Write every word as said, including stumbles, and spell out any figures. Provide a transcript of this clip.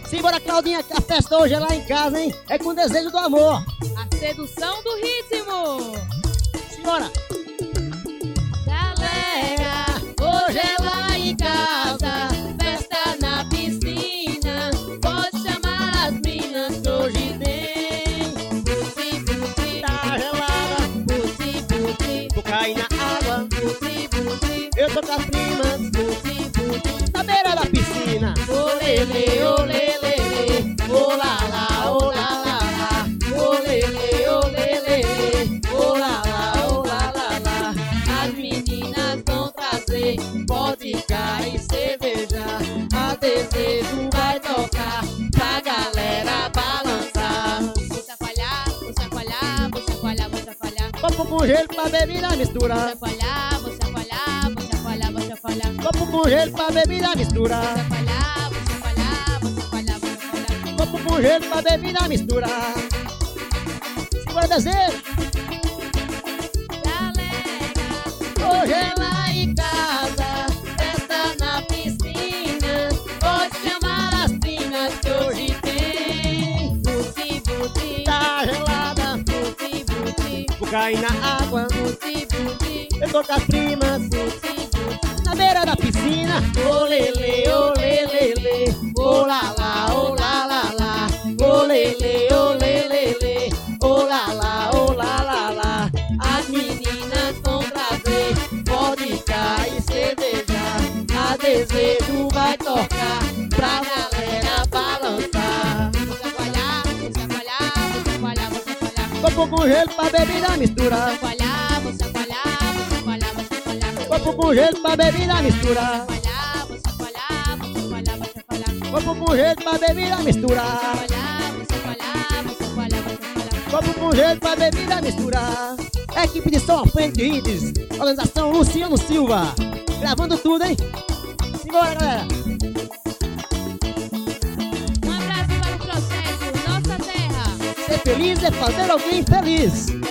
Simbora, Claudinha, que a festa hoje é lá em casa, hein? É com desejo do amor. A sedução do ritmo. Simbora. Galera, hoje é lá em casa, festa na piscina. Pode chamar as minas que hoje tem. Buti, buti, Tá gelada, buti, buti, vou cair na água. buti, buti, Eu tô com as primas buti, buti. na beira da piscina. Olele, olele, olá lá, olá lá lá. Olele, olele, olá lá, olá lá lá. As meninas vão trazer vodka e cerveja. A desejo vai tocar pra galera balançar. Vou chacoalhar, vou chacoalhar, vou chacoalhar, vou chacoalhar. Copo com gelo pra bebida Vou misturar. chacoalhar, vou chacoalhar, vou chacoalhar, vou chacoalhar. Copo com gelo pra bebida misturar. Vou chacoalhar, vou chacoalhar, vou chacoalhar, vou chacoalhar. Copo com gelo pra bebida misturar. Simbora, desejo. Galera, hoje é lá em casa, festa na piscina. Pode chamar as primas que hoje tem. Buti, buti, Tá gelada, buti, buti, vou cair na água. buti, buti, Eu tô com as primas buti, buti. na beira da piscina. Olele, olelele, olá lá, olá lá lá. Olele, olelele, olá lá, olá lá lá. As meninas vão trazer vodka e cerveja. A desejo vai tocar pra galera balançar. Vou chacoalhar, vou chacoalhar, vou chacoalhar, vou chacoalhar. Copo com gelo pra bebida misturar. Chacoalhar, vou chacoalhar, vou chacoalhar, vou chacoalhar. Copo com gelo pra bebida misturar. Chacoalhar, vou chacoalhar, vou chacoalhar, vou chacoalhar. Copo com gelo pra bebida misturar. Chacoalhar, vou chacoalhar, vou chacoalhar, vou chacoalhar. Copo com gelo pra bebida misturar. Equipe de som, Frente Hits. Organização Luciano Silva. Gravando tudo, hein? Simbora, galera. Um abraço para o projeto Nossa Terra. Ser feliz é fazer alguém feliz.